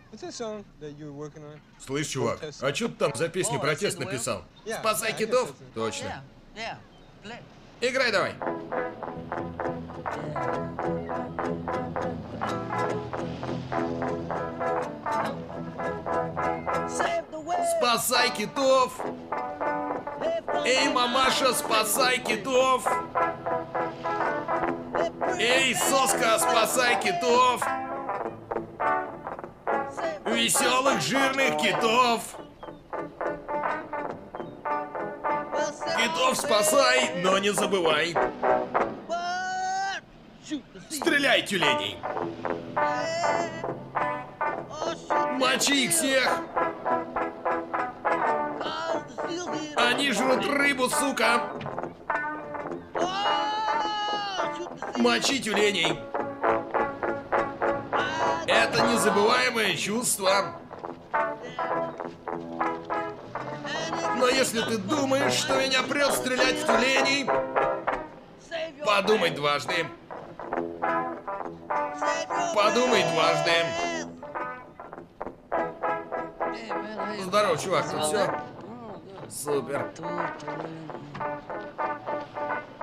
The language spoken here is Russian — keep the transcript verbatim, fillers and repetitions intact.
Слышь, чувак, а что ты там за песню протест написал? Спасай китов? Точно. Играй давай. Спасай китов! Эй, мамаша, спасай китов! Эй, соска, спасай китов! Веселых жирных китов! Китов спасай, но не забывай! Стреляй, тюленей! Мочи их всех! Они жрут рыбу, сука! Мочи тюленей! Это незабываемое чувство. Но если ты думаешь, что меня прет стрелять в тюленей, подумай дважды. Подумай дважды. Здорово, чувак, тут все? Супер.